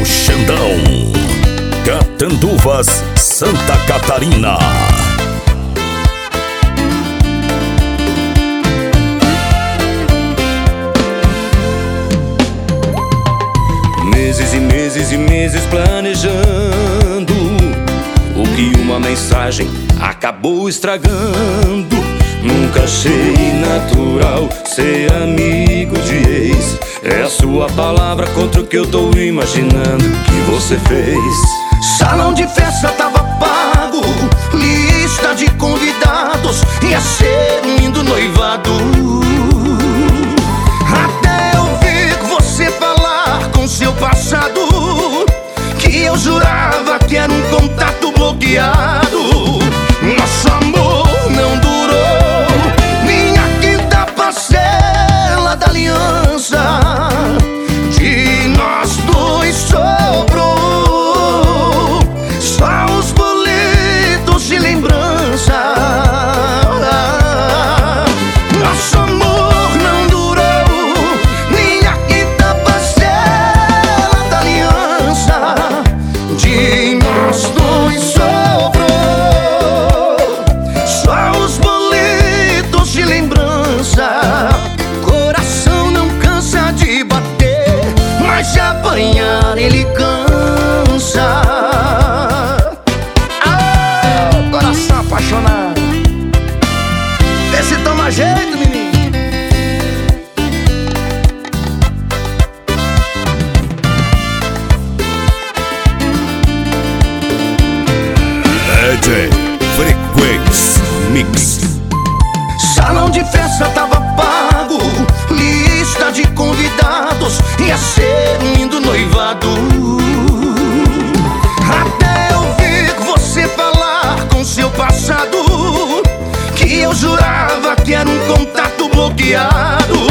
Xandão, Catanduvas, Santa Catarina. Meses e meses e meses planejando o que uma mensagem acabou estragando. Nunca achei natural ser amigo de ex. É a sua palavra contra o que eu tô imaginando que você fez. Salão de festa tava pago, lista de convidados, ia ser um lindo noivado. Até eu ver você falar com seu passado, que eu jurava que era um contato bloqueado. Nosso amor não durou, nem a quinta parcela da aliança de nós dois sobrou. Só os boletos de lembrança. Nosso amor não durou, nem a quinta parcela da aliança de nós dois sobrou. Só os boletos de lembrança. Coração não cansa de bater, mas de apanhar ele cansa. Ah, coração apaixonado, vê se toma jeito, menino. DJ Frequência Mix. Salão de festa tava pago, lista de convidados, ia ser um lindo noivado. Até eu ver você falar com seu passado, que eu jurava que era um contato bloqueado.